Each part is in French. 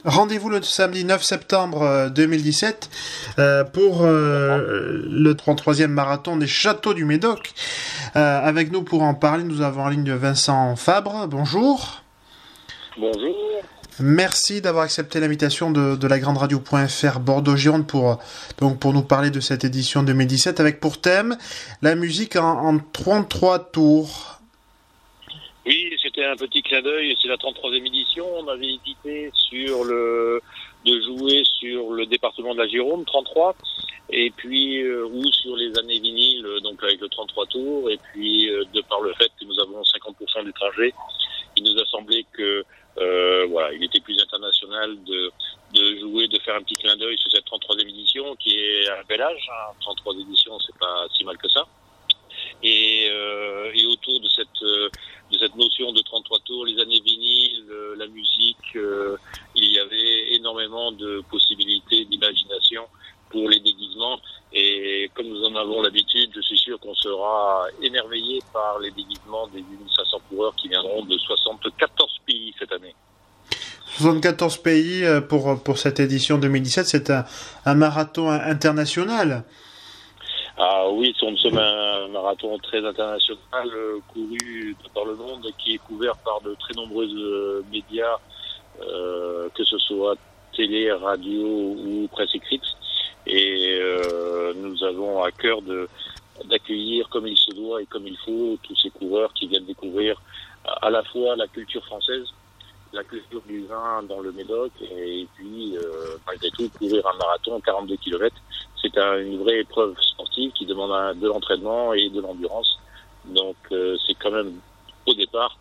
Rendez-vous le samedi 9 septembre 2017 pour le 33e marathon des Châteaux du Médoc. Avec nous pour en parler, nous avons en ligne Vincent Fabre. Bonjour. Bonjour. Merci d'avoir accepté l'invitation de la grande radio.fr Bordeaux-Gironde pour nous parler de cette édition 2017 avec pour thème la musique en 33 tours. Oui, c'était un petit clin d'œil, c'est la 33e édition. On avait hésité de jouer sur le département de la Gironde, 33, et puis ou sur les années vinyles, donc avec le 33 tours, et puis de par le fait que nous avons 50% du trajet, il nous a semblé que il était plus international de jouer, de faire un petit clin d'œil sur cette 33e édition qui est un bel âge, 33 éditions, c'est pas si mal que ça. Et autour de cette notion de 33 tours, les années vinyles, la musique, il y avait énormément de possibilités d'imagination pour les déguisements. Et comme nous en avons l'habitude, je suis sûr qu'on sera émerveillé par les déguisements des 1500 coureurs qui viendront de 74 pays cette année. 74 pays pour cette édition 2017, c'est un marathon international. Ah oui, nous sommes un marathon très international, couru dans le monde, qui est couvert par de très nombreuses médias, que ce soit télé, radio ou presse écrite. Et nous avons à cœur d'accueillir comme il se doit et comme il faut tous ces coureurs qui viennent découvrir à la fois la culture française, la culture du vin dans le Médoc, et puis malgré tout courir un marathon 42 km. C'est une vraie épreuve sportive qui demande de l'entraînement et de l'endurance. Donc c'est quand même au départ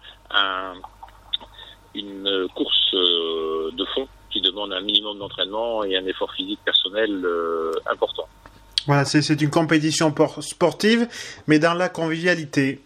une course de fond qui demande un minimum d'entraînement et un effort physique personnel important. Voilà, c'est une compétition sportive, mais dans la convivialité.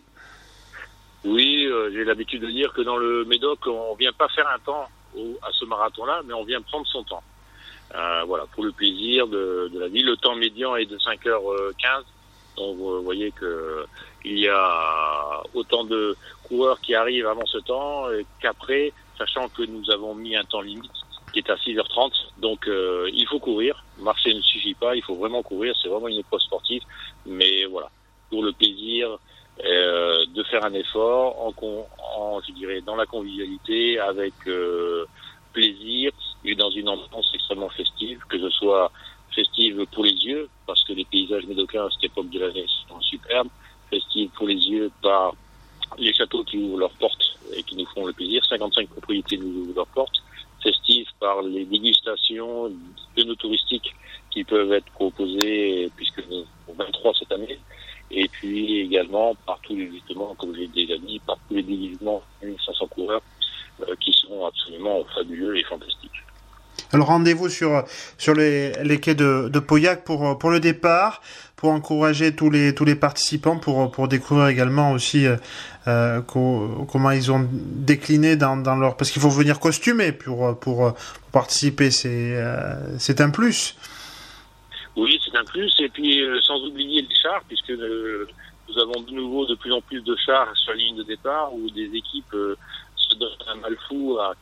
Oui, j'ai l'habitude de dire que dans le Médoc, on vient pas faire un temps à ce marathon-là, mais on vient prendre son temps. Pour le plaisir de la vie. Le temps médian est de 5h15. Donc vous voyez que il y a autant de coureurs qui arrivent avant ce temps qu'après, sachant que nous avons mis un temps limite qui est à 6h30. Donc il faut courir. Marcher ne suffit pas, il faut vraiment courir. C'est vraiment une épreuve sportive. Mais voilà, pour le plaisir de faire un effort je dirais dans la convivialité, avec plaisir et dans une ambiance extrêmement festive, que ce soit festive pour les yeux, parce que les paysages médocains à cette époque de l'année sont superbes, festive pour les yeux par les châteaux qui ouvrent leurs portes et qui nous font le plaisir, 55 propriétés nous ouvrent leurs portes, festive par les dégustations de touristiques qui peuvent être proposées, puisque nous avons 23 cette année, et puis également par tous les, justement, comme j'ai déjà dit, par tous les déguisements 1500 coureurs qui sont absolument fabuleux et fantastiques. Alors rendez-vous sur les quais de Pauillac pour le départ, pour encourager tous les participants, pour découvrir également aussi comment ils ont décliné dans leur, parce qu'il faut venir costumé pour participer, c'est un plus. Oui, c'est un plus, et puis sans oublier les chars, puisque nous avons de nouveau de plus en plus de chars sur la ligne de départ, où des équipes se donnent un mal fou à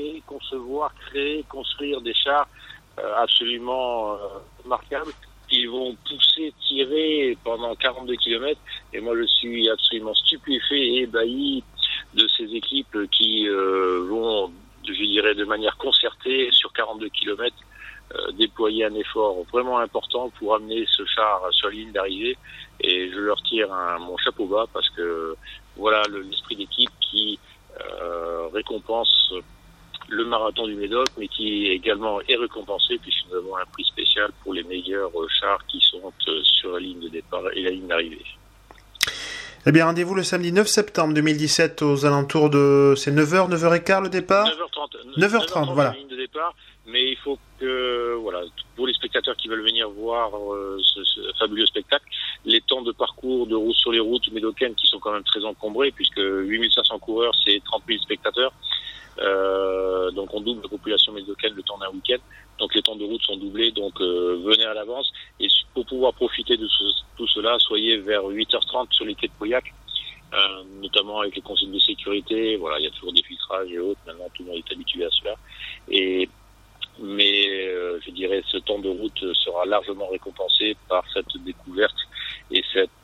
construire des chars absolument remarquables, qui vont pousser, tirer pendant 42 km, et moi je suis absolument stupéfait et ébahi de ces équipes qui vont, je dirais, de manière concertée sur 42 km déployer un effort vraiment important pour amener ce char sur la ligne d'arrivée, et je leur tire mon chapeau bas, parce que voilà l'esprit d'équipe qui récompense le marathon du Médoc, mais qui également est récompensé puisque nous avons un prix spécial pour les meilleurs chars qui sont sur la ligne de départ et la ligne d'arrivée. Eh bien, rendez-vous le samedi 9 septembre 2017 aux alentours de... C'est 9h, 9h15 le départ ? 9h30, voilà. La ligne de départ, mais il faut que, voilà, pour les spectateurs qui veulent venir voir ce fabuleux spectacle, les temps de parcours de route sur les routes médocaines qui sont quand même très encombrés, puisque 8500 coureurs, c'est 30 000 spectateurs. Donc on double la population médocaine le temps d'un week-end. Donc les temps de route sont doublés, donc venez à l'avance. Et pour pouvoir profiter de tout cela, soyez vers 8h30 sur les quais de Pauillac, notamment avec les consignes de sécurité. Voilà, il y a toujours des filtrages et autres. Maintenant, tout le monde est habitué à cela. Et route sera largement récompensé par cette découverte et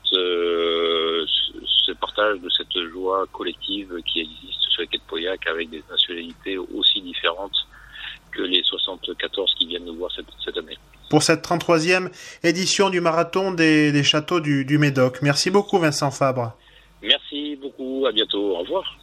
ce partage de cette joie collective qui existe sur les quais de Pauillac avec des nationalités aussi différentes que les 74 qui viennent nous voir cette année. Pour cette 33e édition du marathon des châteaux du Médoc. Merci beaucoup Vincent Fabre. Merci beaucoup, à bientôt, au revoir.